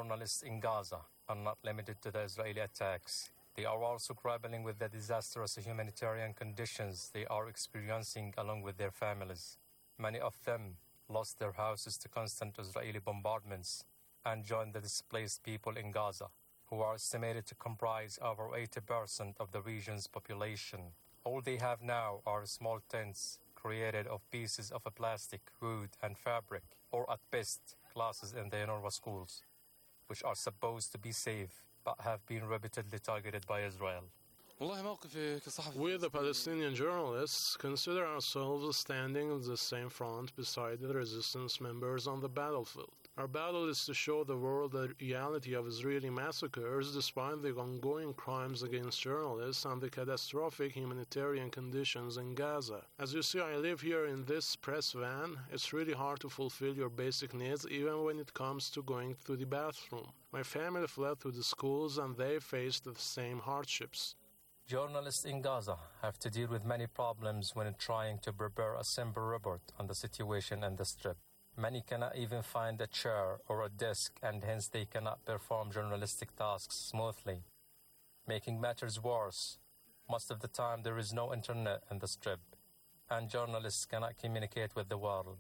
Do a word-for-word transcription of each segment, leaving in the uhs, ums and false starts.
journalists in Gaza are not limited to the Israeli attacks. They are also grappling with the disastrous humanitarian conditions they are experiencing along with their families. Many of them lost their houses to constant Israeli bombardments and joined the displaced people in Gaza, who are estimated to comprise over eighty percent of the region's population. All they have now are small tents created of pieces of plastic, wood, and fabric, or at best, classes in the UNRWA schools, which are supposed to be safe, but have been repeatedly targeted by Israel. We, the Palestinian journalists, consider ourselves standing on the same front beside the resistance members on the battlefield. Our battle is to show the world the reality of Israeli massacres despite the ongoing crimes against journalists and the catastrophic humanitarian conditions in Gaza. As you see, I live here in this press van. It's really hard to fulfill your basic needs even when it comes to going to the bathroom. My family fled to the schools and they faced the same hardships. Journalists in Gaza have to deal with many problems when trying to prepare a simple report on the situation in the Strip. Many cannot even find a chair or a desk, and hence they cannot perform journalistic tasks smoothly. Making matters worse, most of the time there is no internet in the Strip, and journalists cannot communicate with the world.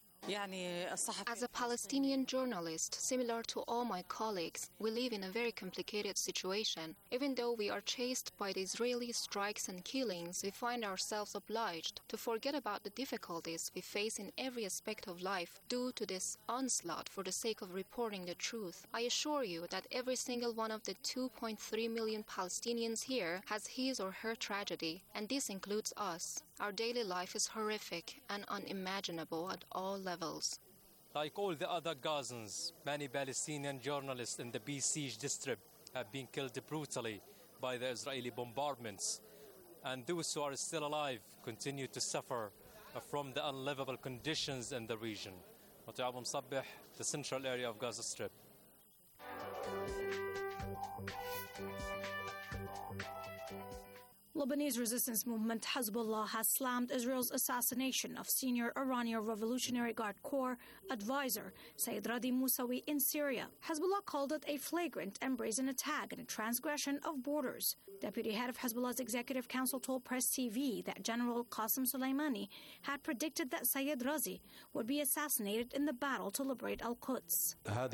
As a Palestinian journalist, similar to all my colleagues, we live in a very complicated situation. Even though we are chased by the Israeli strikes and killings, we find ourselves obliged to forget about the difficulties we face in every aspect of life due to this onslaught for the sake of reporting the truth. I assure you that every single one of the two point three million Palestinians here has his or her tragedy, and this includes us. Our daily life is horrific and unimaginable at all levels. Like all the other Gazans, many Palestinian journalists in the besieged district have been killed brutally by the Israeli bombardments, and those who are still alive continue to suffer from the unlivable conditions in the region. Mutiab Msabbih, the central area of Gaza Strip. Lebanese resistance movement Hezbollah has slammed Israel's assassination of senior Iranian Revolutionary Guard Corps advisor Sayyid Radi Musawi in Syria. Hezbollah called it a flagrant and brazen attack and a transgression of borders. Deputy head of Hezbollah's Executive Council told Press T V that General Qasem Soleimani had predicted that Sayyid Razi would be assassinated in the battle to liberate Al-Quds.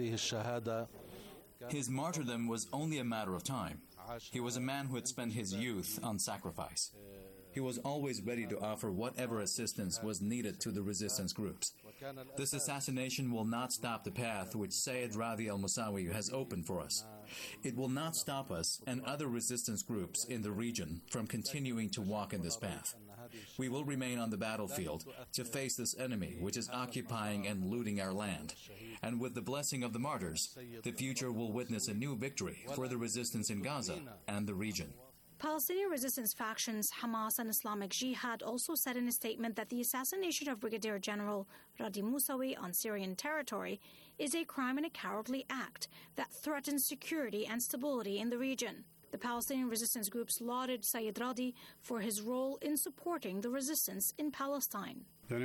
His martyrdom was only a matter of time. He was a man who had spent his youth on sacrifice. He was always ready to offer whatever assistance was needed to the resistance groups. This assassination will not stop the path which Sayyid Radi al-Musawi has opened for us. It will not stop us and other resistance groups in the region from continuing to walk in this path. We will remain on the battlefield to face this enemy which is occupying and looting our land. And with the blessing of the martyrs, the future will witness a new victory for the resistance in Gaza and the region. Palestinian resistance factions Hamas and Islamic Jihad also said in a statement that the assassination of Brigadier General Radi Musawi on Syrian territory is a crime and a cowardly act that threatens security and stability in the region. The Palestinian resistance groups lauded Sayyid Radi for his role in supporting the resistance in Palestine. We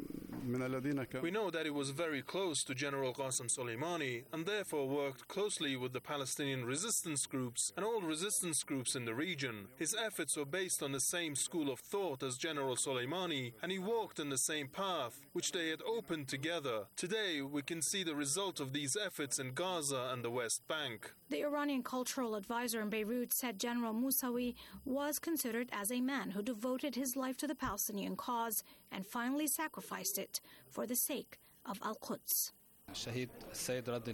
know that he was very close to General Qasem Soleimani and therefore worked closely with the Palestinian resistance groups and all resistance groups in the region. His efforts were based on the same school of thought as General Soleimani, and he walked in the same path which they had opened together. Today we can see the result of these efforts in Gaza and the West Bank. The Iranian cultural advisor in Beirut said General Musawi was considered as a man who devoted his life to the Palestinian cause and finally sacrificed it for the sake of Al-Quds. Sayyid Radi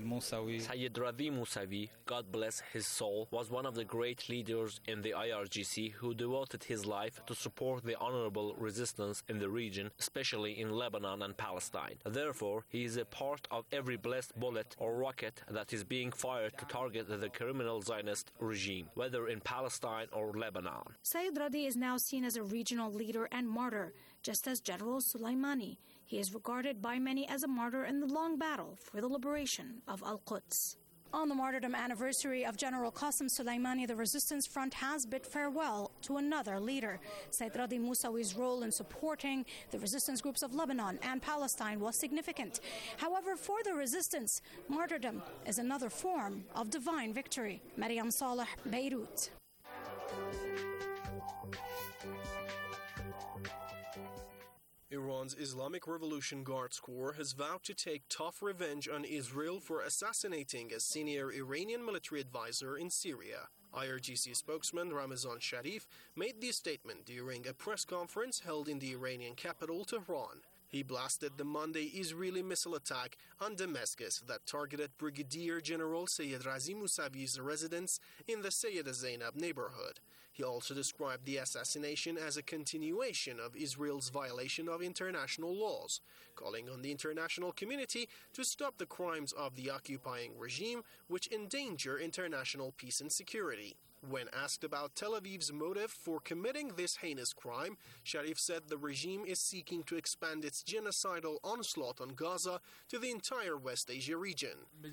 Musawi, God bless his soul, was one of the great leaders in the I R G C who devoted his life to support the honorable resistance in the region, especially in Lebanon and Palestine. Therefore, he is a part of every blessed bullet or rocket that is being fired to target the criminal Zionist regime, whether in Palestine or Lebanon. Sayyid Radi is now seen as a regional leader and martyr, just as General Soleimani. He is regarded by many as a martyr in the long battle for the liberation of Al-Quds. On the martyrdom anniversary of General Qasem Soleimani, the Resistance Front has bid farewell to another leader. Said Radi Musawi's role in supporting the resistance groups of Lebanon and Palestine was significant. However, for the resistance, martyrdom is another form of divine victory. Maryam Saleh, Beirut. Iran's Islamic Revolution Guards Corps has vowed to take tough revenge on Israel for assassinating a senior Iranian military advisor in Syria. I R G C spokesman Ramazan Sharif made this statement during a press conference held in the Iranian capital, Tehran. He blasted the Monday Israeli missile attack on Damascus that targeted Brigadier General Sayed Razi Mousavi's residence in the Sayyida Zainab neighborhood. He also described the assassination as a continuation of Israel's violation of international laws, calling on the international community to stop the crimes of the occupying regime, which endanger international peace and security. When asked about Tel Aviv's motive for committing this heinous crime, Sharif said the regime is seeking to expand its genocidal onslaught on Gaza to the entire West Asia region.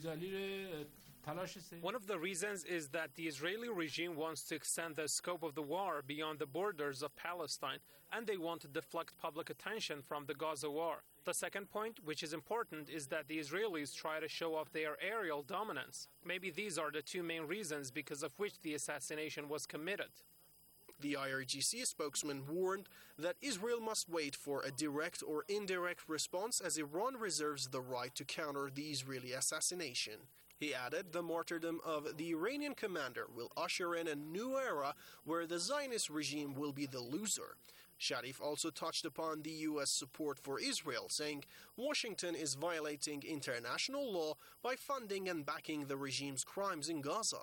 One of the reasons is that the Israeli regime wants to extend the scope of the war beyond the borders of Palestine, and they want to deflect public attention from the Gaza war. The second point, which is important, is that the Israelis try to show off their aerial dominance. Maybe these are the two main reasons because of which the assassination was committed. The I R G C spokesman warned that Israel must wait for a direct or indirect response as Iran reserves the right to counter the Israeli assassination. He added the martyrdom of the Iranian commander will usher in a new era where the Zionist regime will be the loser. Sharif also touched upon the U S support for Israel, saying Washington is violating international law by funding and backing the regime's crimes in Gaza.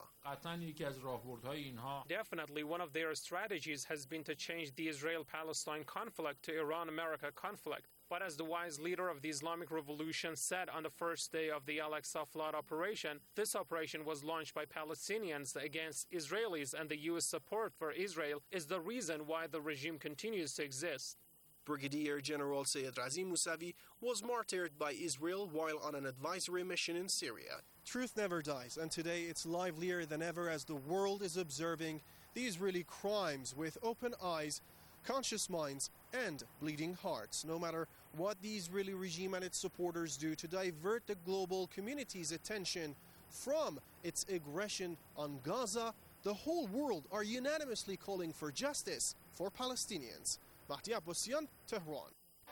Definitely, one of their strategies has been to change the Israel-Palestine conflict to Iran-America conflict. But as the wise leader of the Islamic Revolution said on the first day of the Al-Aqsa flood operation, this operation was launched by Palestinians against Israelis, and the U S support for Israel is the reason why the regime continues to exist. Brigadier General Sayed Razi Mousavi was martyred by Israel while on an advisory mission in Syria. Truth never dies, and today it's livelier than ever as the world is observing the Israeli crimes with open eyes, conscious minds, and bleeding hearts. No matter what the Israeli regime and its supporters do to divert the global community's attention from its aggression on Gaza, the whole world are unanimously calling for justice for Palestinians. Mahdi Abbasian, Tehran.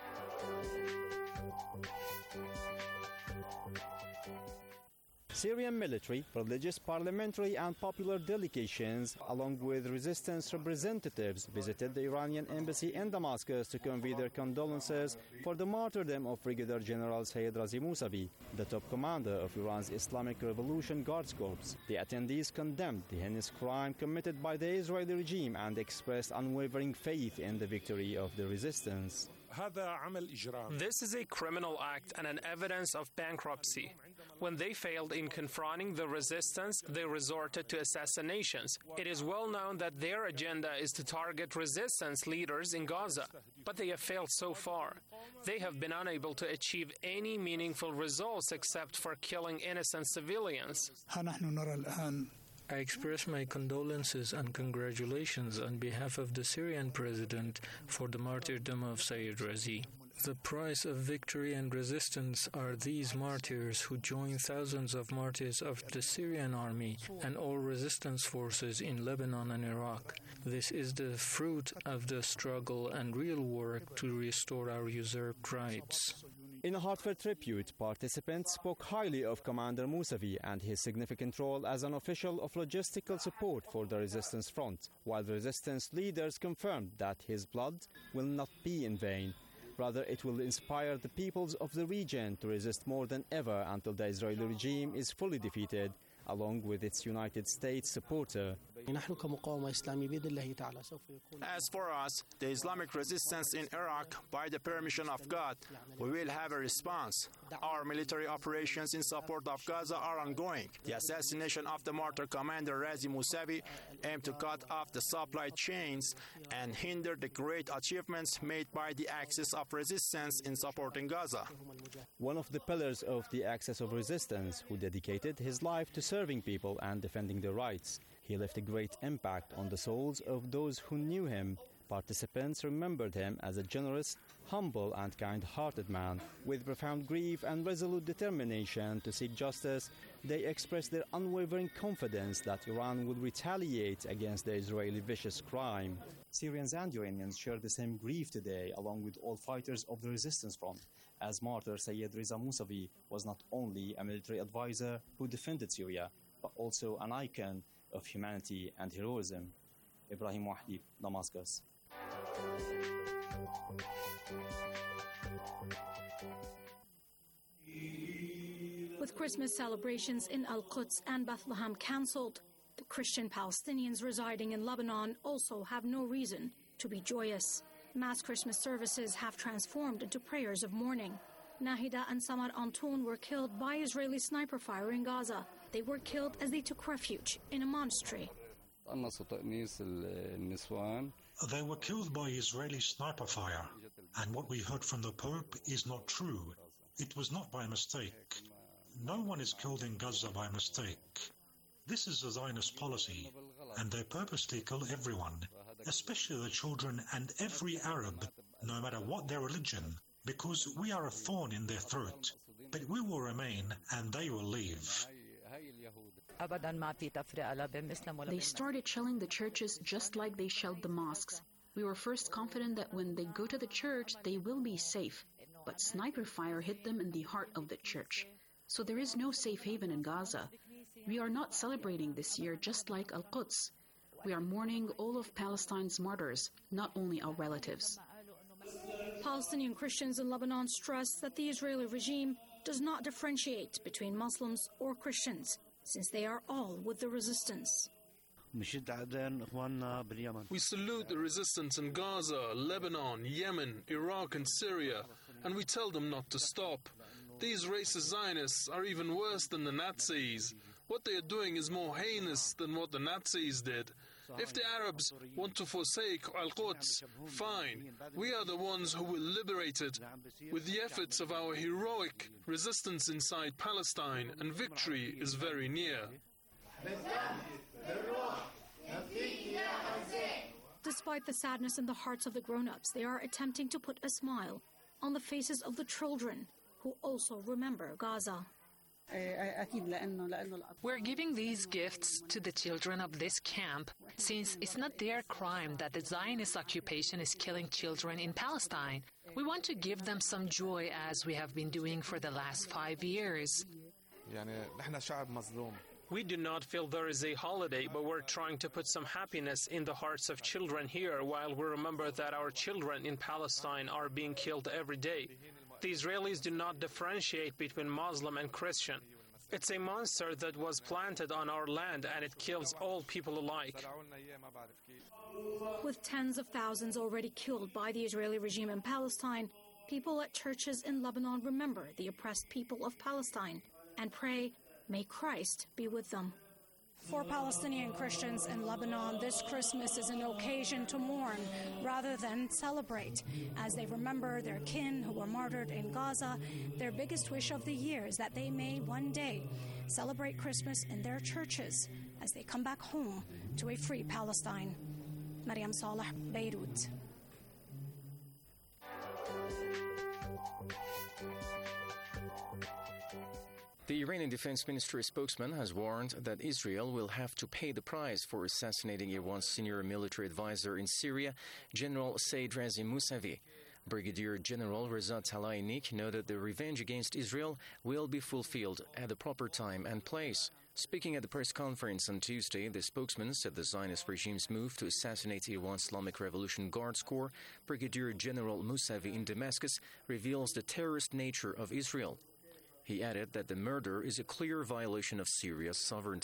Syrian military, religious, parliamentary and popular delegations, along with resistance representatives, visited the Iranian embassy in Damascus to convey their condolences for the martyrdom of Brigadier General Sayed Razi Mousavi, the top commander of Iran's Islamic Revolution Guards Corps. The attendees condemned the heinous crime committed by the Israeli regime and expressed unwavering faith in the victory of the resistance. This is a criminal act and an evidence of bankruptcy. When they failed in confronting the resistance, they resorted to assassinations. It is well known that their agenda is to target resistance leaders in Gaza, but they have failed so far. They have been unable to achieve any meaningful results except for killing innocent civilians. I express my condolences and congratulations on behalf of the Syrian president for the martyrdom of Sayed Razi. The price of victory and resistance are these martyrs who join thousands of martyrs of the Syrian army and all resistance forces in Lebanon and Iraq. This is the fruit of the struggle and real work to restore our usurped rights. In a heartfelt tribute, participants spoke highly of Commander Mousavi and his significant role as an official of logistical support for the resistance front, while the resistance leaders confirmed that his blood will not be in vain. Rather, it will inspire the peoples of the region to resist more than ever until the Israeli regime is fully defeated, along with its United States supporter. As for us, the Islamic resistance in Iraq, by the permission of God, we will have a response. Our military operations in support of Gaza are ongoing. The assassination of the martyr commander Razi Mousavi aimed to cut off the supply chains and hinder the great achievements made by the axis of resistance in supporting Gaza. One of the pillars of the axis of resistance, who dedicated his life to serving people and defending their rights. He left a great impact on the souls of those who knew him. Participants remembered him as a generous, humble and kind-hearted man. With profound grief and resolute determination to seek justice, they expressed their unwavering confidence that Iran would retaliate against the Israeli vicious crime. Syrians and Iranians share the same grief today, along with all fighters of the resistance front, as martyr Sayed Reza Mousavi was not only a military advisor who defended Syria, but also an icon of humanity and heroism. Ibrahim Wahdi, Damascus. With Christmas celebrations in Al-Quds and Bethlehem cancelled, the Christian Palestinians residing in Lebanon also have no reason to be joyous. Mass Christmas services have transformed into prayers of mourning. Nahida and Samar Antoun were killed by Israeli sniper fire in Gaza. They were killed as they took refuge in a monastery. They were killed by Israeli sniper fire, and what we heard from the Pope is not true. It was not by mistake. No one is killed in Gaza by mistake. This is a Zionist policy, and they purposely kill everyone, especially the children and every Arab, no matter what their religion, because we are a thorn in their throat. But we will remain, and they will leave. They started shelling the churches just like they shelled the mosques. We were first confident that when they go to the church, they will be safe. But sniper fire hit them in the heart of the church. So there is no safe haven in Gaza. We are not celebrating this year just like Al-Quds. We are mourning all of Palestine's martyrs, not only our relatives. Palestinian Christians in Lebanon stress that the Israeli regime does not differentiate between Muslims or Christians, since they are all with the resistance. We salute the resistance in Gaza, Lebanon, Yemen, Iraq and Syria, and we tell them not to stop. These racist Zionists are even worse than the Nazis. What they are doing is more heinous than what the Nazis did. If the Arabs want to forsake Al-Quds, fine. We are the ones who will liberate it. With the efforts of our heroic resistance inside Palestine, and victory is very near. Despite the sadness in the hearts of the grown-ups, they are attempting to put a smile on the faces of the children who also remember Gaza. We're giving these gifts to the children of this camp since it's not their crime that the Zionist occupation is killing children in Palestine. We want to give them some joy as we have been doing for the last five years. We do not feel there is a holiday, but we're trying to put some happiness in the hearts of children here while we remember that our children in Palestine are being killed every day. The Israelis do not differentiate between Muslim and Christian. It's a monster that was planted on our land and it kills all people alike. With tens of thousands already killed by the Israeli regime in Palestine, people at churches in Lebanon remember the oppressed people of Palestine and pray, may Christ be with them. For Palestinian Christians in Lebanon, this Christmas is an occasion to mourn rather than celebrate. As they remember their kin who were martyred in Gaza, their biggest wish of the year is that they may one day celebrate Christmas in their churches as they come back home to a free Palestine. Mariam Saleh, Beirut. The Iranian Defense Ministry spokesman has warned that Israel will have to pay the price for assassinating Iran's senior military advisor in Syria, General Said Razi Mousavi. Brigadier General Reza Talaynik noted the revenge against Israel will be fulfilled at the proper time and place. Speaking at the press conference on Tuesday, the spokesman said the Zionist regime's move to assassinate Iran's Islamic Revolution Guards Corps Brigadier General Mousavi in Damascus reveals the terrorist nature of Israel. He added that the murder is a clear violation of Syria's sovereignty.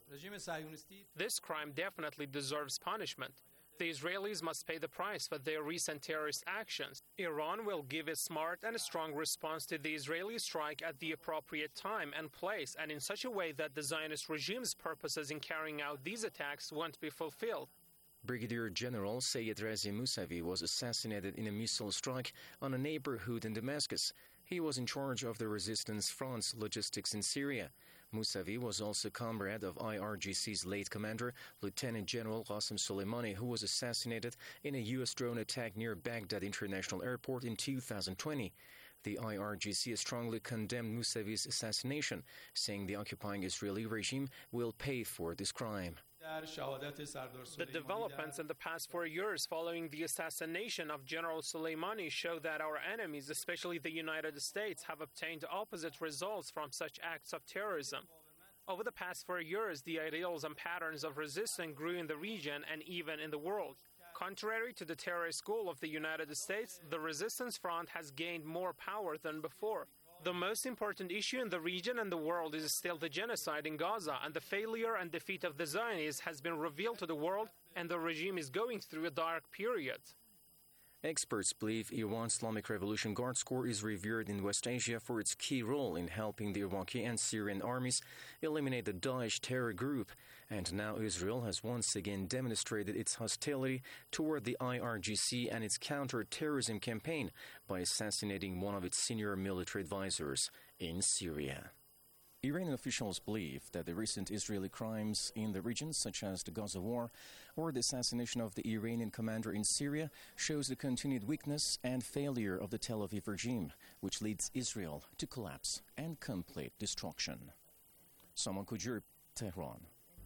This crime definitely deserves punishment. The Israelis must pay the price for their recent terrorist actions. Iran will give a smart and a strong response to the Israeli strike at the appropriate time and place, and in such a way that the Zionist regime's purposes in carrying out these attacks won't be fulfilled. Brigadier General Sayed Razi Mousavi was assassinated in a missile strike on a neighborhood in Damascus. He was in charge of the resistance front's logistics in Syria. Mousavi was also comrade of I R G C's late commander, Lieutenant General Qasem Soleimani, who was assassinated in a U S drone attack near Baghdad International Airport in two thousand twenty. The I R G C has strongly condemned Mousavi's assassination, saying the occupying Israeli regime will pay for this crime. The developments in the past four years following the assassination of General Soleimani show that our enemies, especially the United States, have obtained opposite results from such acts of terrorism. Over the past four years, the ideals and patterns of resistance grew in the region and even in the world. Contrary to the terrorist goal of the United States, the resistance front has gained more power than before. The most important issue in the region and the world is still the genocide in Gaza, and the failure and defeat of the Zionists has been revealed to the world, and the regime is going through a dark period. Experts believe Iran's Islamic Revolution Guards Corps is revered in West Asia for its key role in helping the Iraqi and Syrian armies eliminate the Daesh terror group. And now Israel has once again demonstrated its hostility toward the I R G C and its counter-terrorism campaign by assassinating one of its senior military advisors in Syria. Iranian officials believe that the recent Israeli crimes in the region, such as the Gaza war or the assassination of the Iranian commander in Syria, shows the continued weakness and failure of the Tel Aviv regime, which leads Israel to collapse and complete destruction. Saman Kujur, Tehran.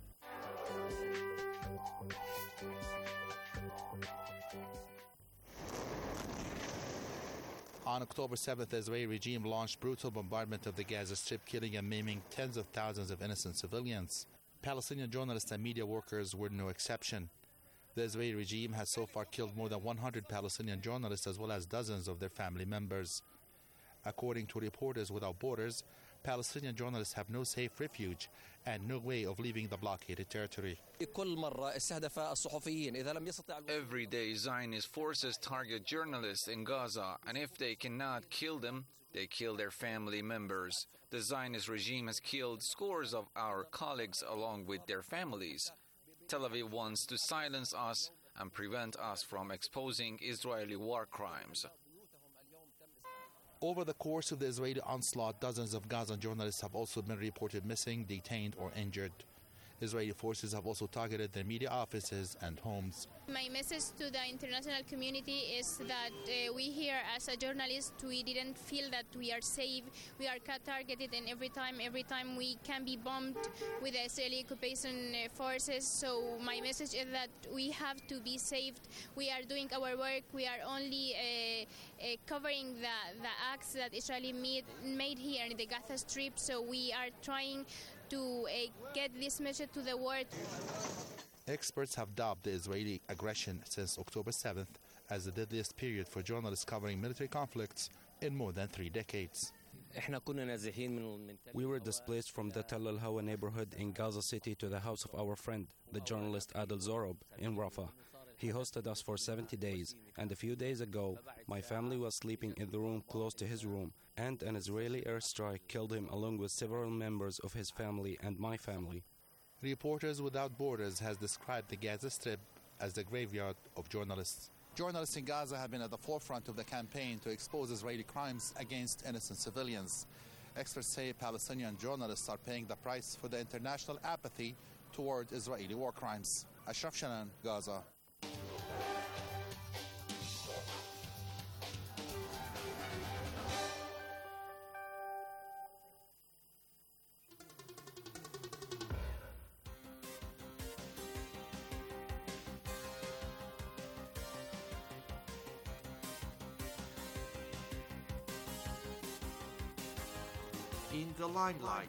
On October seventh, the Israeli regime launched brutal bombardment of the Gaza Strip, killing and maiming tens of thousands of innocent civilians. Palestinian journalists and media workers were no exception. The Israeli regime has so far killed more than one hundred Palestinian journalists as well as dozens of their family members. According to Reporters Without Borders, Palestinian journalists have no safe refuge and no way of leaving the blockaded territory. Every day, Zionist forces target journalists in Gaza, and if they cannot kill them, they kill their family members. The Zionist regime has killed scores of our colleagues along with their families. Tel Aviv wants to silence us and prevent us from exposing Israeli war crimes. Over the course of the Israeli onslaught, dozens of Gazan journalists have also been reported missing, detained, or injured. Israeli forces have also targeted their media offices and homes. My message to the international community is that uh, we here as a journalist, we didn't feel that we are safe. We are targeted, and every time, every time we can be bombed with the Israeli occupation forces. So my message is that we have to be saved. We are doing our work. We are only uh, uh, covering the, the acts that Israeli made, made here in the Gaza Strip. So we are trying to uh, get this message to the world. Experts have dubbed the Israeli aggression since October seventh as the deadliest period for journalists covering military conflicts in more than three decades. We were displaced from the Tel El-Hawa neighborhood in Gaza City to the house of our friend, the journalist Adel Zorob, in Rafah. He hosted us for seventy days, and a few days ago, my family was sleeping in the room close to his room, and an Israeli airstrike killed him along with several members of his family and my family. Reporters Without Borders has described the Gaza Strip as the graveyard of journalists. Journalists in Gaza have been at the forefront of the campaign to expose Israeli crimes against innocent civilians. Experts say Palestinian journalists are paying the price for the international apathy toward Israeli war crimes. Ashraf Shanan, Gaza. In the limelight.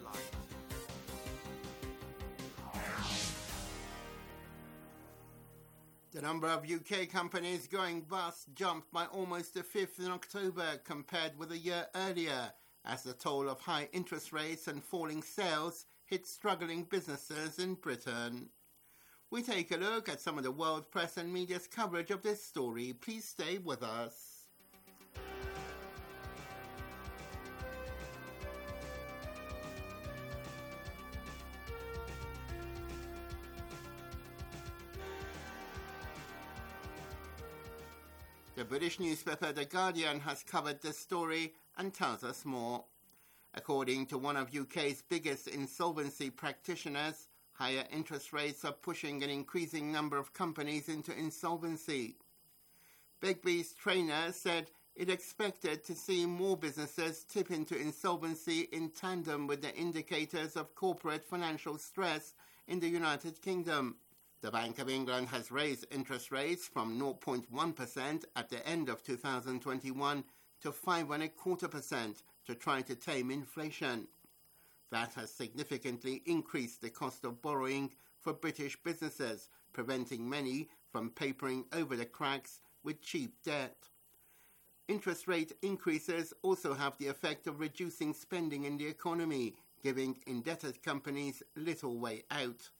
The number of U K companies going bust jumped by almost a fifth in October compared with a year earlier, as the toll of high interest rates and falling sales hit struggling businesses in Britain. We take a look at some of the world press and media's coverage of this story. Please stay with us. The British newspaper The Guardian has covered this story and tells us more. According to one of U K's biggest insolvency practitioners, higher interest rates are pushing an increasing number of companies into insolvency. Begbie's trainer said it expected to see more businesses tip into insolvency in tandem with the indicators of corporate financial stress in the United Kingdom. The Bank of England has raised interest rates from zero point one percent at the end of two thousand twenty-one to five point five quarter percent to try to tame inflation. That has significantly increased the cost of borrowing for British businesses, preventing many from papering over the cracks with cheap debt. Interest rate increases also have the effect of reducing spending in the economy, giving indebted companies little way out.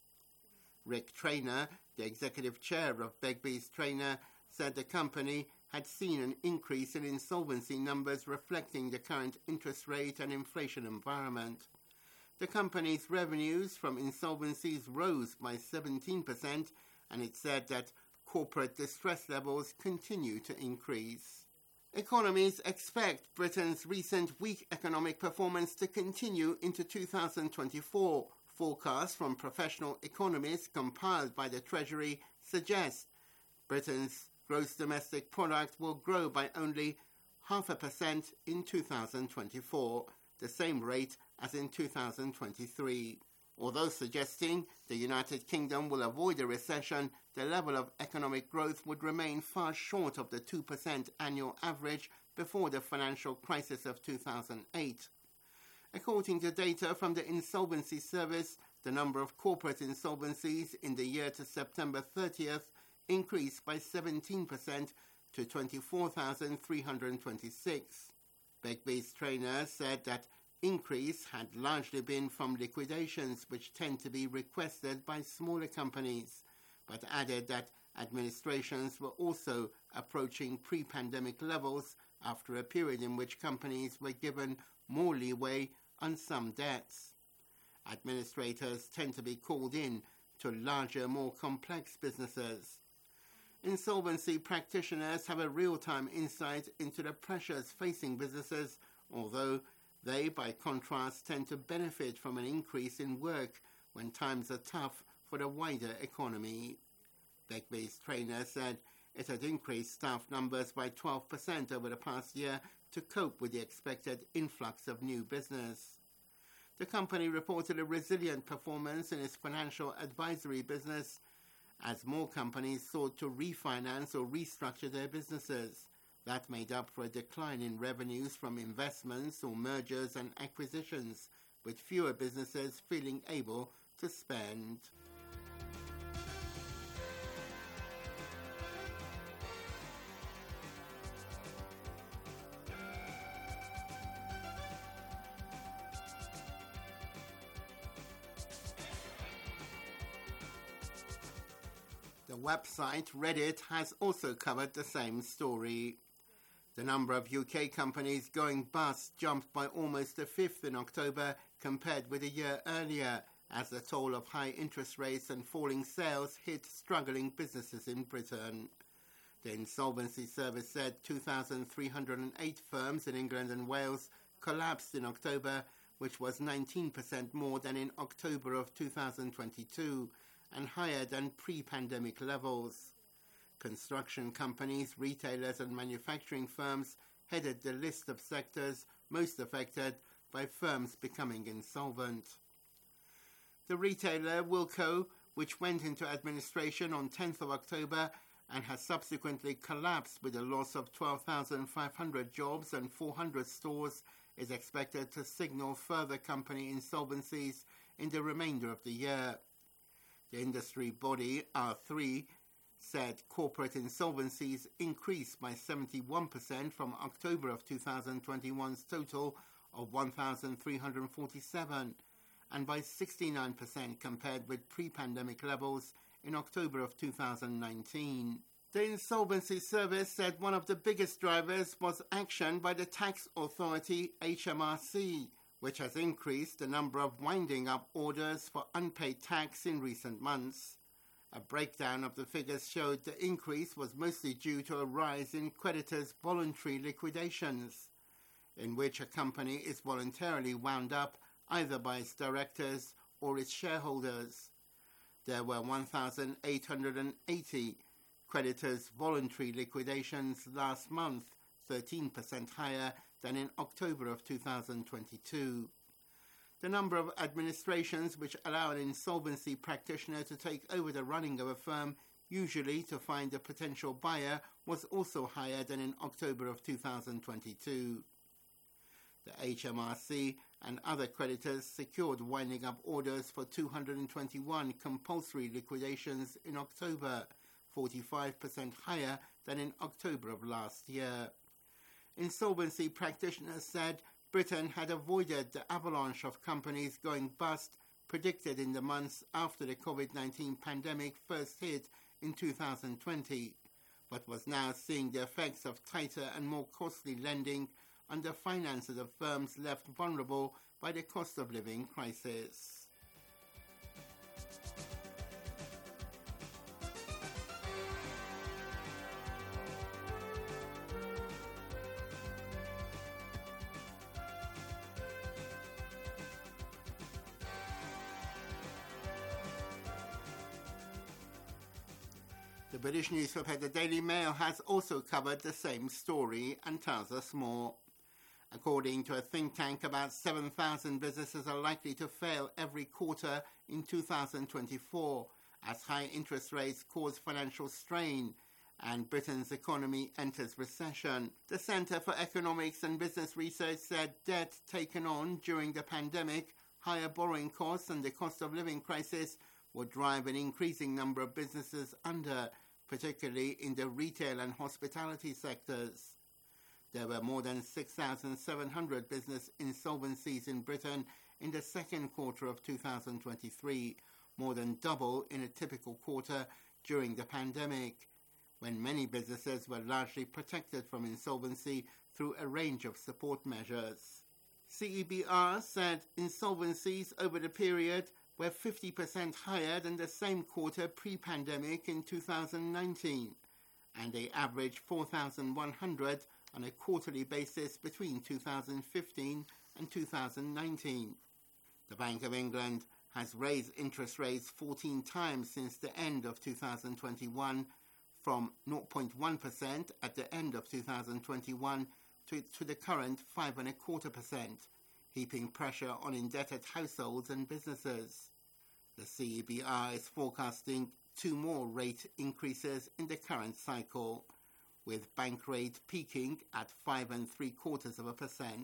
Rick Traynor, the executive chair of Begbie's Traynor, said the company had seen an increase in insolvency numbers reflecting the current interest rate and inflation environment. The company's revenues from insolvencies rose by seventeen percent, and it said that corporate distress levels continue to increase. Economies expect Britain's recent weak economic performance to continue into two thousand twenty-four. Forecasts from professional economists compiled by the Treasury suggest Britain's gross domestic product will grow by only half a percent in two thousand twenty-four, the same rate as in two thousand twenty-three. Although suggesting the United Kingdom will avoid a recession, the level of economic growth would remain far short of the two percent annual average before the financial crisis of two thousand eight. According to data from the Insolvency Service, the number of corporate insolvencies in the year to September thirtieth increased by seventeen percent to twenty-four thousand three hundred twenty-six. Begbie's Traynor said that increase had largely been from liquidations, which tend to be requested by smaller companies, but added that administrations were also approaching pre-pandemic levels after a period in which companies were given more leeway on some debts. Administrators tend to be called in to larger, more complex businesses. Insolvency practitioners have a real-time insight into the pressures facing businesses, although they, by contrast, tend to benefit from an increase in work when times are tough for the wider economy. Begbie's Traynor said it had increased staff numbers by twelve percent over the past year to cope with the expected influx of new business. The company reported a resilient performance in its financial advisory business as more companies sought to refinance or restructure their businesses. That made up for a decline in revenues from investments or mergers and acquisitions, with fewer businesses feeling able to spend. The website Reddit has also covered the same story. The number of U K companies going bust jumped by almost a fifth in October compared with a year earlier, as the toll of high interest rates and falling sales hit struggling businesses in Britain. The Insolvency Service said two thousand three hundred eight firms in England and Wales collapsed in October, which was nineteen percent more than in October of two thousand twenty-two and higher than pre-pandemic levels. Construction companies, retailers and manufacturing firms headed the list of sectors most affected by firms becoming insolvent. The retailer Wilko, which went into administration on tenth of October and has subsequently collapsed with a loss of twelve thousand five hundred jobs and four hundred stores, is expected to signal further company insolvencies in the remainder of the year. The industry body R three said corporate insolvencies increased by seventy-one percent from October of two thousand twenty-one's total of one thousand three hundred forty-seven, and by sixty-nine percent compared with pre-pandemic levels in October of two thousand nineteen. The Insolvency Service said one of the biggest drivers was action by the tax authority H M R C, which has increased the number of winding up orders for unpaid tax in recent months. A breakdown of the figures showed the increase was mostly due to a rise in creditors' voluntary liquidations, in which a company is voluntarily wound up either by its directors or its shareholders. There were one thousand eight hundred eighty creditors' voluntary liquidations last month, thirteen percent higher than in October of two thousand twenty-two. The number of administrations which allow an insolvency practitioner to take over the running of a firm, usually to find a potential buyer, was also higher than in October of two thousand twenty-two. The H M R C and other creditors secured winding up orders for two hundred twenty-one compulsory liquidations in October, forty-five percent higher than in October of last year. Insolvency practitioners said Britain had avoided the avalanche of companies going bust predicted in the months after the COVID nineteen pandemic first hit in two thousand twenty, but was now seeing the effects of tighter and more costly lending on the finances of firms left vulnerable by the cost of living crisis. The British newspaper The Daily Mail has also covered the same story and tells us more. According to a think tank, about seven thousand businesses are likely to fail every quarter in two thousand twenty-four as high interest rates cause financial strain and Britain's economy enters recession. The Centre for Economics and Business Research said debt taken on during the pandemic, higher borrowing costs and the cost of living crisis would drive an increasing number of businesses under, particularly in the retail and hospitality sectors. There were more than six thousand seven hundred business insolvencies in Britain in the second quarter of two thousand twenty-three, more than double in a typical quarter during the pandemic, when many businesses were largely protected from insolvency through a range of support measures. C E B R said insolvencies over the period were fifty percent higher than the same quarter pre-pandemic in two thousand nineteen, and they averaged four thousand one hundred on a quarterly basis between two thousand fifteen and two thousand nineteen. The Bank of England has raised interest rates fourteen times since the end of two thousand twenty-one, from zero point one percent at the end of two thousand twenty-one to, to the current five point five percent percent, heaping pressure on indebted households and businesses. The C E B R is forecasting two more rate increases in the current cycle, with bank rate peaking at five and three quarters of a percent.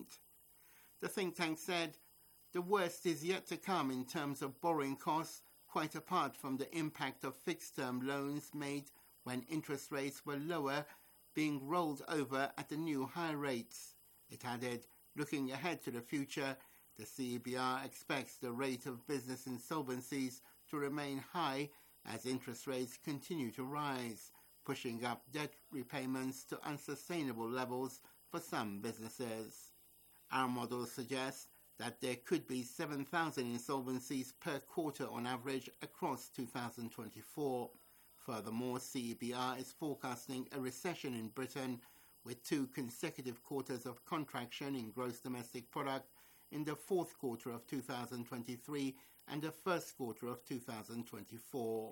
The think tank said the worst is yet to come in terms of borrowing costs, quite apart from the impact of fixed-term loans made when interest rates were lower being rolled over at the new high rates. It added, looking ahead to the future, the C E B R expects the rate of business insolvencies to remain high as interest rates continue to rise, pushing up debt repayments to unsustainable levels for some businesses. Our models suggest that there could be seven thousand insolvencies per quarter on average across two thousand twenty-four. Furthermore, C E B R is forecasting a recession in Britain with two consecutive quarters of contraction in gross domestic product in the fourth quarter of two thousand twenty-three and the first quarter of two thousand twenty-four.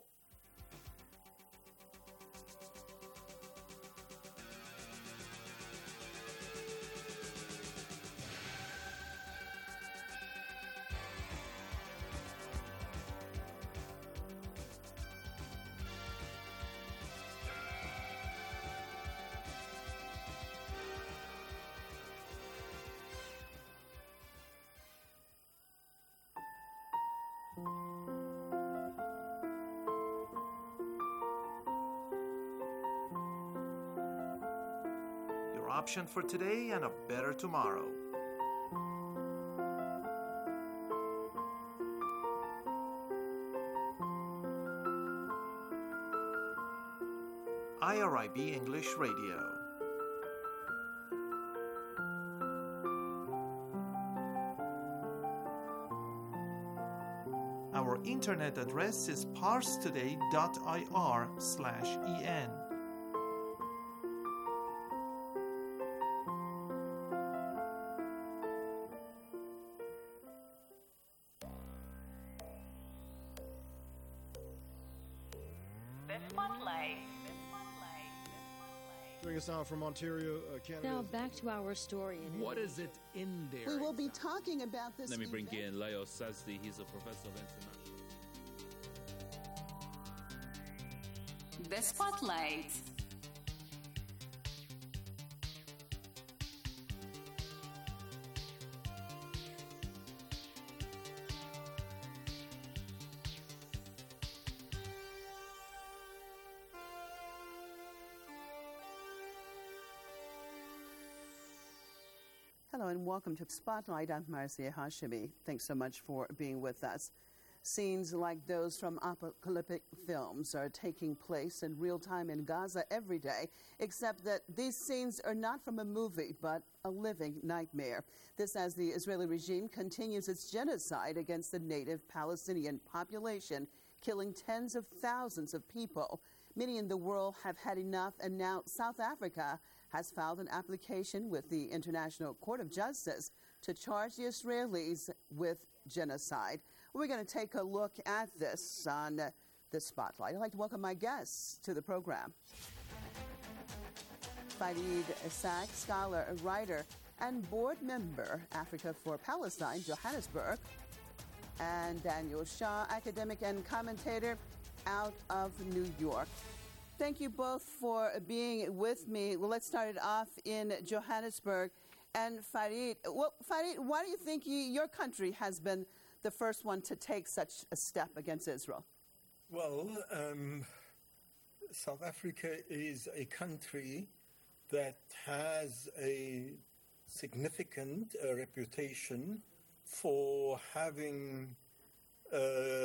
Your option for today and a better tomorrow. I R I B English Radio. Our internet address is parstoday dot I R slash E N. Joining us now from Ontario, uh, Canada. Now back to our story. In what is it in there? We will be talking about this. Let me bring event. in Leo Sazdi. He's a professor of international. The Spotlight. Hello and welcome to Spotlight. I'm Marcia Hashimi. Thanks so much for being with us. Scenes like those from apocalyptic films are taking place in real time in Gaza every day, except that these scenes are not from a movie, but a living nightmare. This as the Israeli regime continues its genocide against the native Palestinian population, killing tens of thousands of people. Many in the world have had enough, and now South Africa has filed an application with the International Court of Justice to charge the Israelis with genocide. We're going to take a look at this on uh, the Spotlight. I'd like to welcome my guests to the program. Fareed Essaq, scholar, writer, and board member, Africa for Palestine, Johannesburg. And Daniel Shaw, academic and commentator out of New York. Thank you both for being with me. Well, let's start it off in Johannesburg. And Fareed, well, Fareed, why do you think you, your country has been the first one to take such a step against Israel? Well, um, South Africa is a country that has a significant uh, reputation for having uh,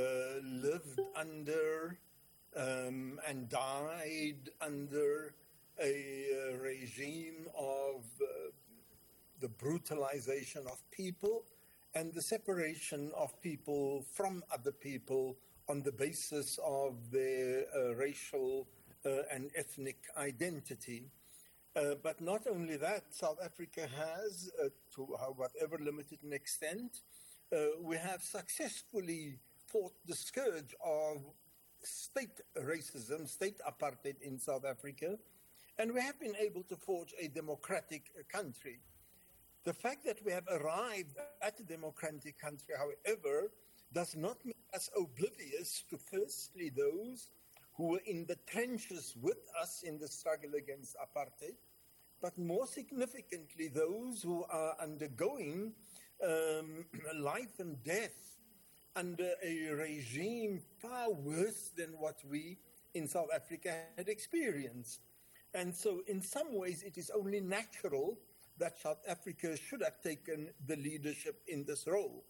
lived under Um, and died under a uh, regime of uh, the brutalization of people and the separation of people from other people on the basis of their uh, racial uh, and ethnic identity. Uh, but not only that, South Africa has, uh, to whatever limited an extent, uh, we have successfully fought the scourge of state racism, state apartheid in South Africa, and we have been able to forge a democratic country. The fact that we have arrived at a democratic country, however, does not make us oblivious to firstly those who were in the trenches with us in the struggle against apartheid, but more significantly those who are undergoing um, life and death under a regime far worse than what we in South Africa had experienced. And so in some ways it is only natural that South Africa should have taken the leadership in this role.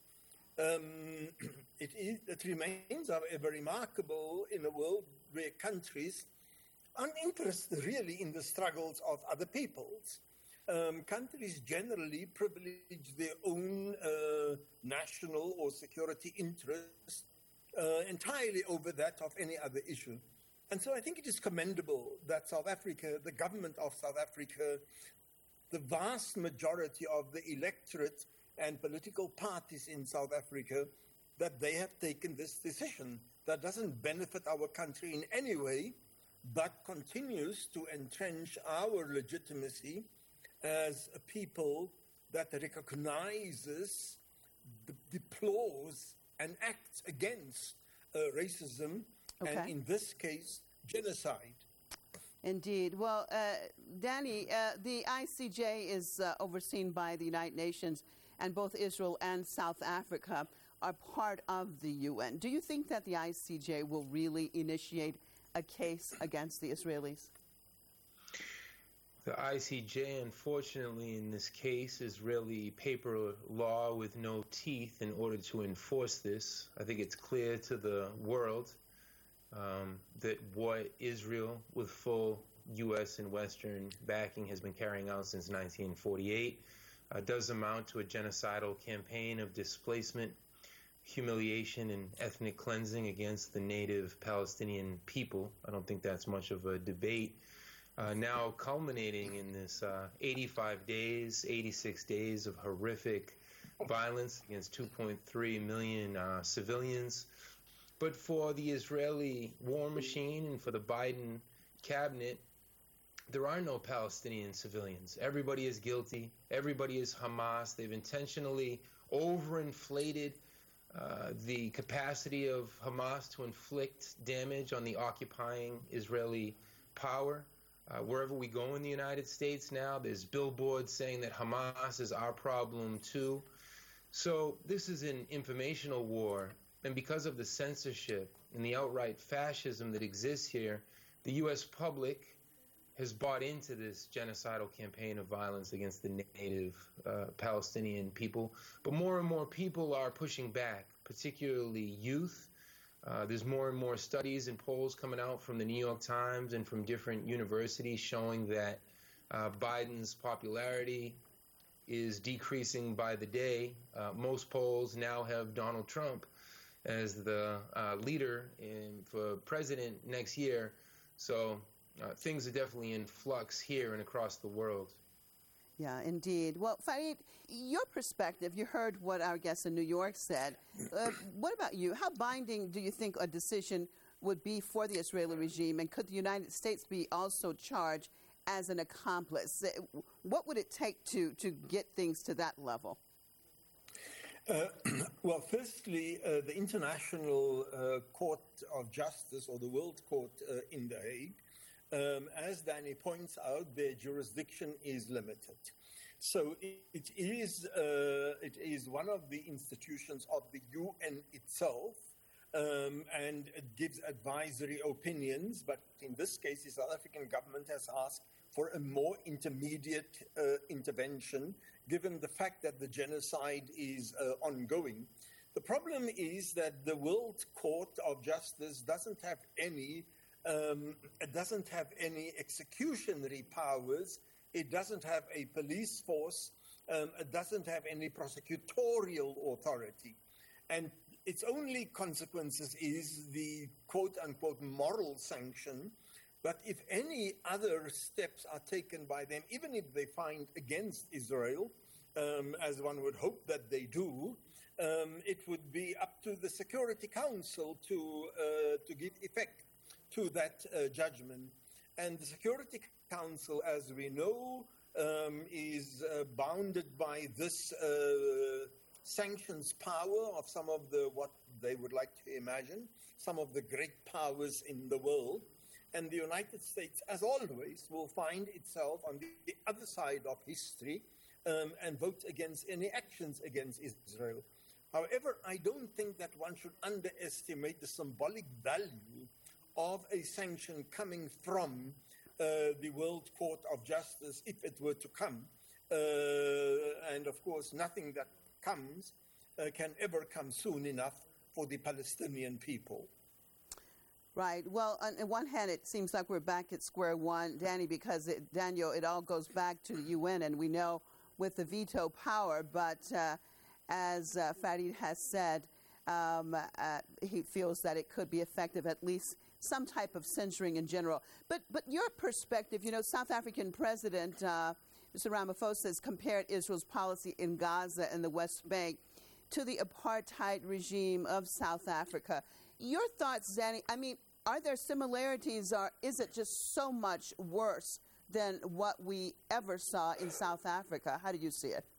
Um, it, is, it remains, however, remarkable in a world where countries aren't interested really in the struggles of other peoples. Um, countries generally privilege their own uh, national or security interest uh, entirely over that of any other issue. And so I think it is commendable that South Africa, the government of South Africa, the vast majority of the electorate and political parties in South Africa, that they have taken this decision that doesn't benefit our country in any way, but continues to entrench our legitimacy as a people that recognizes, d- deplores, and acts against uh, racism, okay. and in this case, genocide. Indeed. Well, uh, Danny, uh, the I C J is uh, overseen by the United Nations, and both Israel and South Africa are part of the U N. Do you think that the I C J will really initiate a case against the Israelis? The I C J, unfortunately, in this case, is really paper law with no teeth in order to enforce this. I think it's clear to the world um, that what Israel, with full U S and Western backing, has been carrying out since nineteen forty-eight, uh, does amount to a genocidal campaign of displacement, humiliation, and ethnic cleansing against the native Palestinian people. I don't think that's much of a debate. Uh, now culminating in this uh, eighty-five days, eighty-six days of horrific violence against two point three million uh, civilians. But for the Israeli war machine and for the Biden cabinet, there are no Palestinian civilians. Everybody is guilty. Everybody is Hamas. They've intentionally overinflated uh, the capacity of Hamas to inflict damage on the occupying Israeli power. Uh, wherever we go in the United States now, there's billboards saying that Hamas is our problem too. So this is an informational war. And because of the censorship and the outright fascism that exists here, the U S public has bought into this genocidal campaign of violence against the native uh, Palestinian people. But more and more people are pushing back, particularly youth. Uh, there's more and more studies and polls coming out from the New York Times and from different universities showing that uh, Biden's popularity is decreasing by the day. Uh, most polls now have Donald Trump as the uh, leader in, for president next year. So uh, things are definitely in flux here and across the world. Yeah, indeed. Well, Farid, your perspective, you heard what our guest in New York said. Uh, what about you? How binding do you think a decision would be for the Israeli regime, and could the United States be also charged as an accomplice? What would it take to, to get things to that level? Uh, well, firstly, uh, the International uh, Court of Justice, or the World Court uh, in The Hague, um, as Danny points out, their jurisdiction is limited. So it, it is uh, it is one of the institutions of the U N itself, um, and it gives advisory opinions. But in this case, the South African government has asked for a more intermediate uh, intervention, given the fact that the genocide is uh, ongoing. The problem is that the World Court of Justice doesn't have any, um, it doesn't have any executionary powers. It doesn't have a police force. Um, it doesn't have any prosecutorial authority. And its only consequences is the quote-unquote moral sanction. But if any other steps are taken by them, even if they find against Israel, um, as one would hope that they do, um, it would be up to the Security Council to uh, to give effect to that uh, judgment. And the Security Council, as we know, um, is uh, bounded by this uh, sanctions power of some of the, what they would like to imagine, some of the great powers in the world. And the United States, as always, will find itself on the other side of history um, and vote against any actions against Israel. However, I don't think that one should underestimate the symbolic value of a sanction coming from uh, the World Court of Justice, if it were to come. Uh, and of course, nothing that comes uh, can ever come soon enough for the Palestinian people. Right. Well, on, on one hand, it seems like we're back at square one, Danny, because, it, Daniel, it all goes back to the U N, and we know with the veto power. But uh, as uh, Farid has said, um, uh, he feels that it could be effective, at least some type of censoring in general. But but your perspective, you know, South African President uh, Mister Ramaphosa has compared Israel's policy in Gaza and the West Bank to the apartheid regime of South Africa. Your thoughts, Danny? I mean, are there similarities, or is it just so much worse than what we ever saw in South Africa? How do you see it?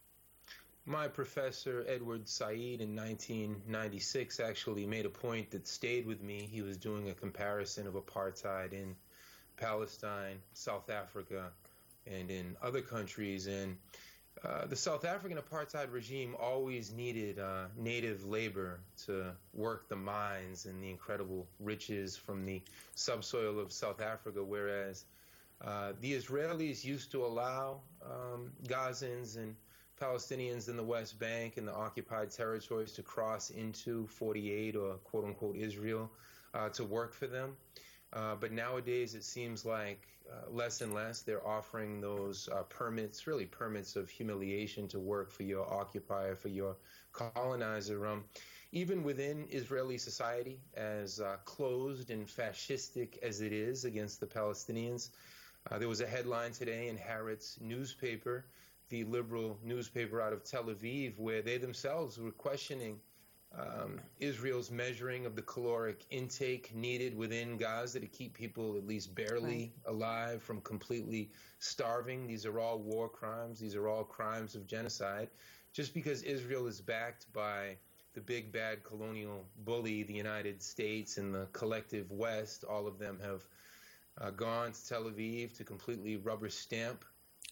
My professor, Edward Said, in nineteen ninety-six, actually made a point that stayed with me. He was doing a comparison of apartheid in Palestine, South Africa, and in other countries. And Uh, the South African apartheid regime always needed uh, native labor to work the mines and the incredible riches from the subsoil of South Africa, whereas uh, the Israelis used to allow um, Gazans and Palestinians in the West Bank and the occupied territories to cross into forty-eight or quote-unquote Israel uh, to work for them. Uh, but nowadays, it seems like uh, less and less they're offering those uh, permits, really permits of humiliation to work for your occupier, for your colonizer. Um, even within Israeli society, as uh, closed and fascistic as it is against the Palestinians, uh, there was a headline today in Haaretz newspaper, the liberal newspaper out of Tel Aviv, where they themselves were questioning Um, Israel's measuring of the caloric intake needed within Gaza to keep people at least barely right. alive from completely starving. These are all war crimes. These are all crimes of genocide. Just because Israel is backed by the big bad colonial bully, the United States and the collective West, all of them have uh, gone to Tel Aviv to completely rubber stamp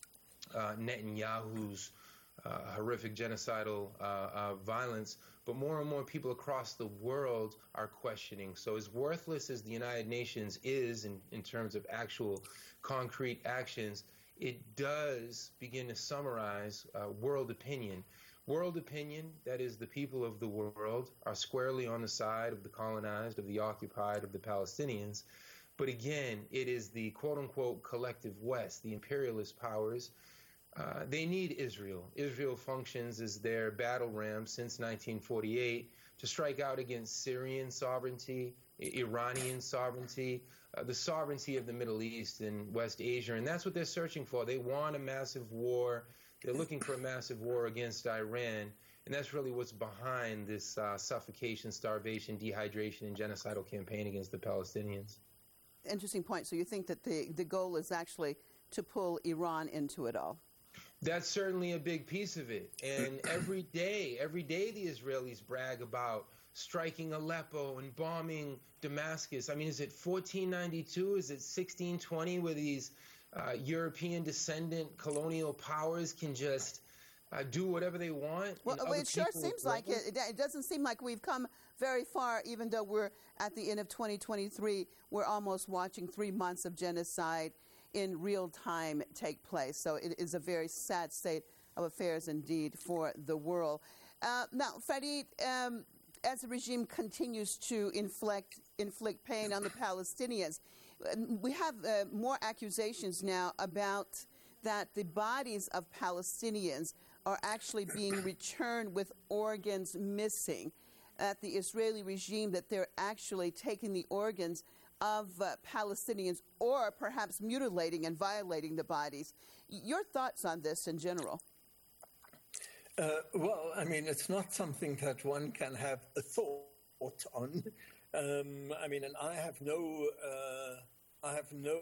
uh, Netanyahu's uh, horrific genocidal uh, uh, violence. But more and more people across the world are questioning. So as worthless as the United Nations is in, in terms of actual concrete actions, it does begin to summarize uh, world opinion. World opinion, that is the people of the world, are squarely on the side of the colonized, of the occupied, of the Palestinians. But again, it is the quote-unquote collective West, the imperialist powers. Uh, they need Israel. Israel functions as their battle ram since nineteen forty-eight to strike out against Syrian sovereignty, Iranian sovereignty, uh, the sovereignty of the Middle East and West Asia. And that's what they're searching for. They want a massive war. They're looking for a massive war against Iran. And that's really what's behind this uh, suffocation, starvation, dehydration, and genocidal campaign against the Palestinians. Interesting point. So you think that the, the goal is actually to pull Iran into it all? That's certainly a big piece of it. And every day, every day the Israelis brag about striking Aleppo and bombing Damascus. I mean, is it fourteen ninety-two? Is it sixteen twenty where these uh, European descendant colonial powers can just uh, do whatever they want? Well, well it sure seems like it. It doesn't seem like we've come very far, even though we're at the end of twenty twenty-three. We're almost watching three months of genocide in real time take place. So it is a very sad state of affairs indeed for the world. Uh, now, Farid, um, as the regime continues to inflict, inflict pain on the Palestinians, we have uh, more accusations now about that the bodies of Palestinians are actually being returned with organs missing. At the Israeli regime, that they're actually taking the organs of uh, Palestinians or perhaps mutilating and violating the bodies. Your thoughts on this in general? Uh, well, I mean, it's not something that one can have a thought on. Um, I mean, and I have no, uh, I have no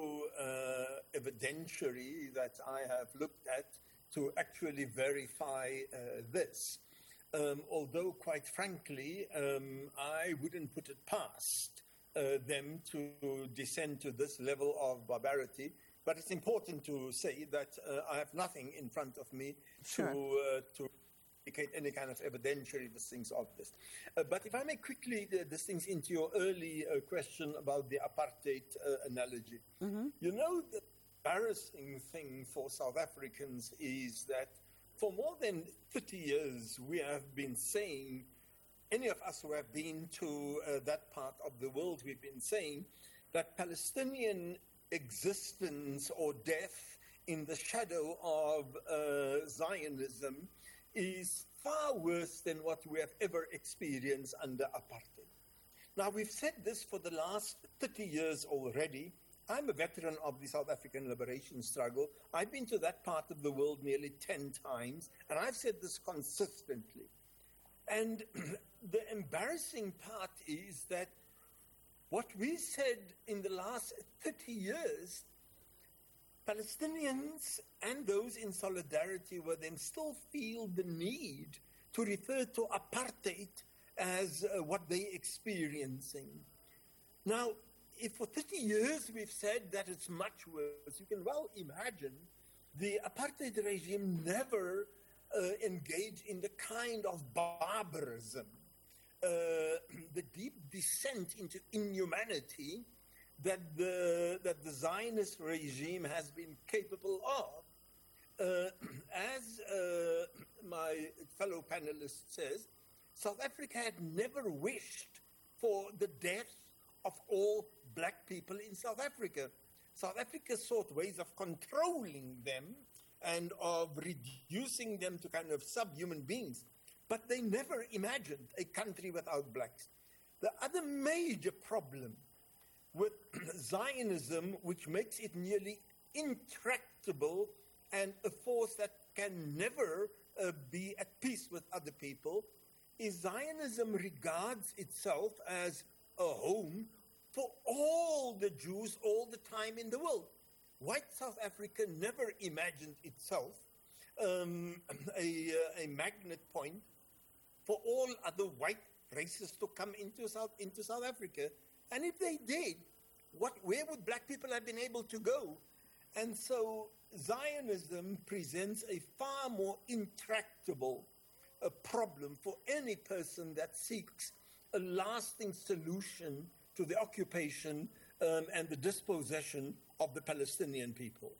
uh, evidentiary that I have looked at to actually verify uh, this. Um, although, quite frankly, um, I wouldn't put it past Uh, them to descend to this level of barbarity. But it's important to say that uh, I have nothing in front of me sure. to uh, to indicate any kind of evidentiary distinctions of this. Uh, but if I may quickly uh, distinguish into your early uh, question about the apartheid uh, analogy, mm-hmm. you know, the embarrassing thing for South Africans is that for more than thirty years we have been saying, any of us who have been to uh, that part of the world, we've been saying that Palestinian existence or death in the shadow of uh, Zionism is far worse than what we have ever experienced under apartheid. Now, we've said this for the last thirty years already. I'm a veteran of the South African liberation struggle. I've been to that part of the world nearly ten times, and I've said this consistently. And the embarrassing part is that what we said in the last thirty years, Palestinians and those in solidarity with them still feel the need to refer to apartheid as uh, what they're experiencing. Now, if for thirty years we've said that it's much worse, you can well imagine the apartheid regime never Uh, engage in the kind of barbarism, uh, the deep descent into inhumanity that the that the Zionist regime has been capable of. Uh, as uh, my fellow panelist says, South Africa had never wished for the death of all black people in South Africa. South Africa sought ways of controlling them and of reducing them to kind of subhuman beings. But they never imagined a country without blacks. The other major problem with Zionism, which makes it nearly intractable and a force that can never uh, be at peace with other people, is Zionism regards itself as a home for all the Jews all the time in the world. White South Africa never imagined itself um, a, a magnet point for all other white races to come into South, into South Africa. And if they did, what, where would black people have been able to go? And so Zionism presents a far more intractable uh, problem for any person that seeks a lasting solution to the occupation um, and the dispossession of the Palestinian people.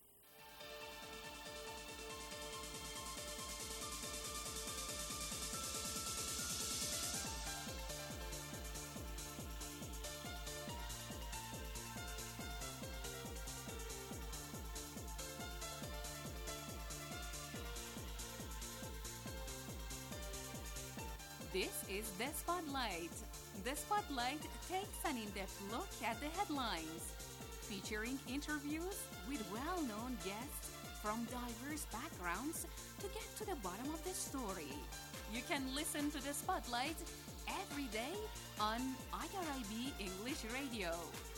This is The Spotlight. The Spotlight takes an in-depth look at the headlines, featuring interviews with well-known guests from diverse backgrounds to get to the bottom of the story. You can listen to The Spotlight every day on I R I B English Radio.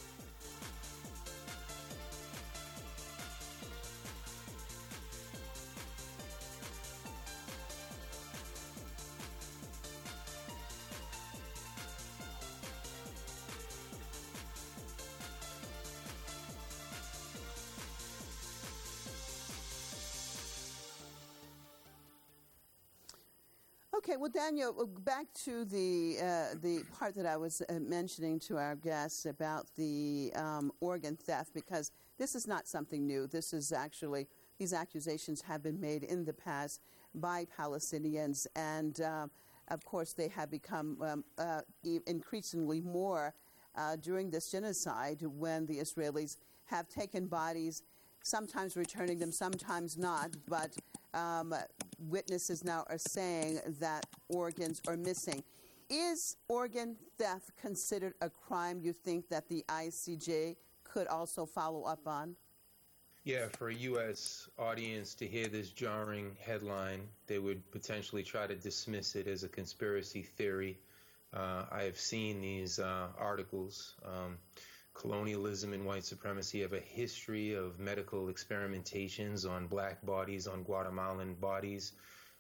Okay, well, Daniel, back to the uh, the part that I was uh, mentioning to our guests about the um, organ theft, because this is not something new. This is actually, these accusations have been made in the past by Palestinians, and uh, of course they have become um, uh, increasingly more uh, during this genocide, when the Israelis have taken bodies, sometimes returning them, sometimes not, but um, witnesses now are saying that organs are missing. Is organ theft considered a crime you think that the I C J could also follow up on? Yeah, for a U S audience to hear this jarring headline, they would potentially try to dismiss it as a conspiracy theory. Uh, I have seen these uh, articles. Um, Colonialism and white supremacy have a history of medical experimentations on black bodies, on Guatemalan bodies.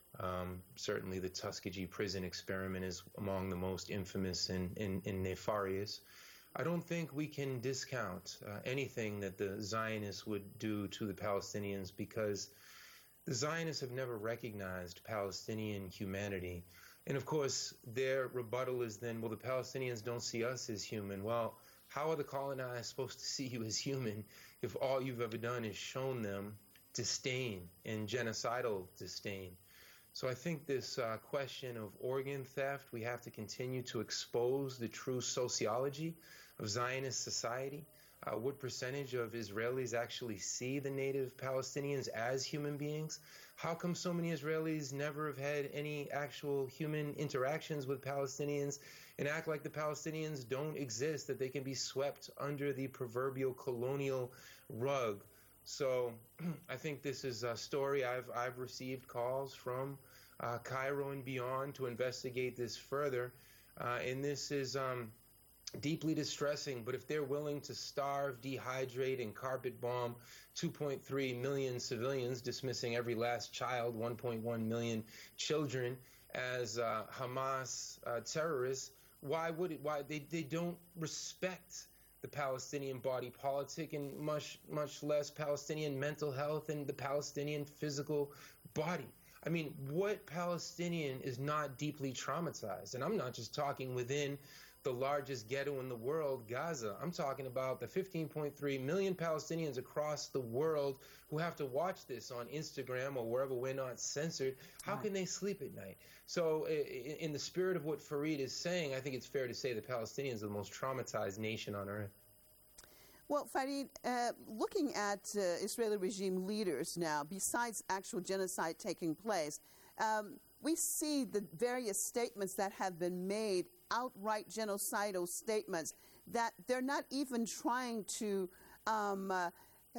Um, certainly the Tuskegee prison experiment is among the most infamous and, and, and nefarious. I don't think we can discount uh, anything that the Zionists would do to the Palestinians, because the Zionists have never recognized Palestinian humanity. And of course, their rebuttal is then, well, the Palestinians don't see us as human. Well, how are the colonized supposed to see you as human if all you've ever done is shown them disdain and genocidal disdain? So I think this uh, question of organ theft, we have to continue to expose the true sociology of Zionist society. Uh, what percentage of Israelis actually see the native Palestinians as human beings? How come so many Israelis never have had any actual human interactions with Palestinians and act like the Palestinians don't exist, that they can be swept under the proverbial colonial rug? So I think this is a story. I've, I've received calls from uh, Cairo and beyond to investigate this further. Uh, and this is um, deeply distressing. But if they're willing to starve, dehydrate, and carpet bomb two point three million civilians, dismissing every last child, one point one million children, as uh, Hamas uh, terrorists, why would it? Why they, they don't respect the Palestinian body politic, and much, much less Palestinian mental health and the Palestinian physical body. I mean, what Palestinian is not deeply traumatized? And I'm not just talking within the largest ghetto in the world, Gaza. I'm talking about the fifteen point three million Palestinians across the world who have to watch this on Instagram or wherever we're not censored. How can they sleep at night? So in the spirit of what Fareed is saying, I think it's fair to say the Palestinians are the most traumatized nation on earth. Well, Fareed, uh, looking at uh, Israeli regime leaders now, besides actual genocide taking place, um, we see the various statements that have been made, outright genocidal statements, that they're not even trying to um, uh,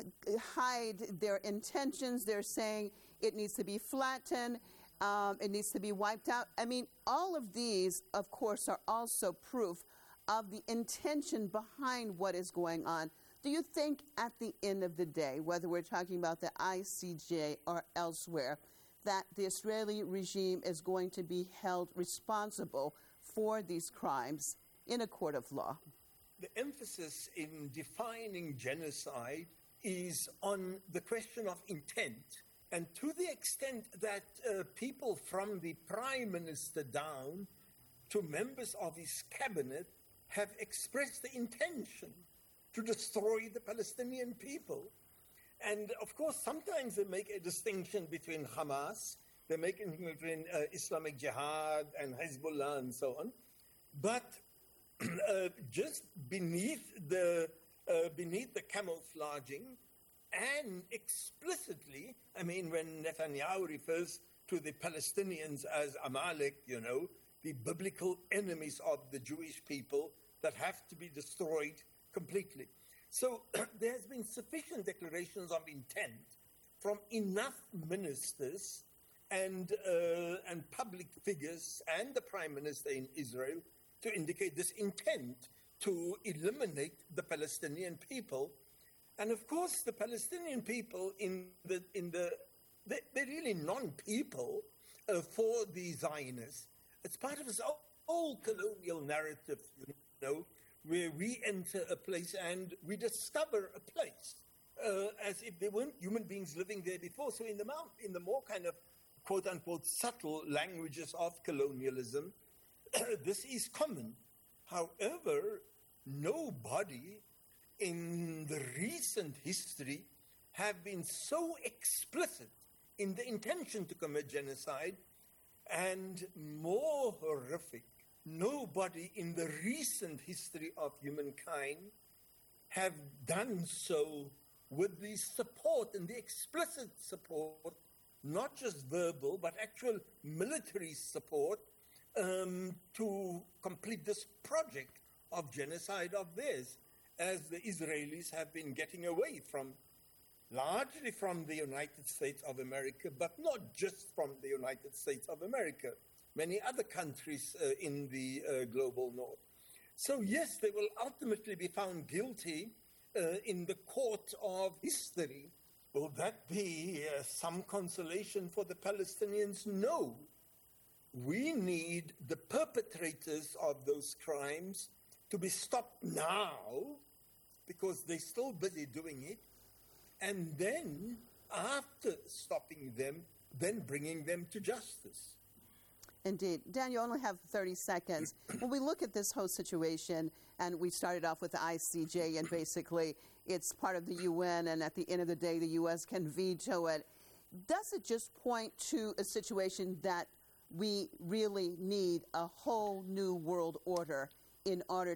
hide their intentions. They're saying it needs to be flattened, um, it needs to be wiped out. I mean, all of these, of course, are also proof of the intention behind what is going on. Do you think at the end of the day, whether we're talking about the I C J or elsewhere, that the Israeli regime is going to be held responsible for these crimes in a court of law? The emphasis in defining genocide is on the question of intent. And to the extent that uh, people from the prime minister down to members of his cabinet have expressed the intention to destroy the Palestinian people. And of course, sometimes they make a distinction between Hamas, they make a distinction between uh, Islamic Jihad and Hezbollah and so on. But uh, just beneath the, uh, beneath the camouflaging and explicitly, I mean, when Netanyahu refers to the Palestinians as Amalek, you know, the biblical enemies of the Jewish people that have to be destroyed completely. So there has been sufficient declarations of intent from enough ministers and uh, and public figures and the prime minister in Israel to indicate this intent to eliminate the Palestinian people. And of course, the Palestinian people in the in the they, they're really non-people uh, for the Zionists. It's part of this old, old colonial narrative, you know, where we enter a place and we discover a place uh, as if there weren't human beings living there before. So in the mount, in the more kind of quote-unquote subtle languages of colonialism, this is common. However, nobody in the recent history have been so explicit in the intention to commit genocide, and more horrific, nobody in the recent history of humankind have done so with the support and the explicit support, not just verbal, but actual military support um, to complete this project of genocide of theirs, as the Israelis have been getting away from, largely from the United States of America, but not just from the United States of America, many other countries uh, in the uh, global north. So yes, they will ultimately be found guilty uh, in the court of history. Will that be uh, some consolation for the Palestinians? No. We need the perpetrators of those crimes to be stopped now, because they're still busy doing it, and then, after stopping them, then bringing them to justice. Indeed. Dan, you only have thirty seconds. When we look at this whole situation, and we started off with the I C J, and basically it's part of the U N, and at the end of the day, the U S can veto it, does it just point to a situation that we really need a whole new world order in order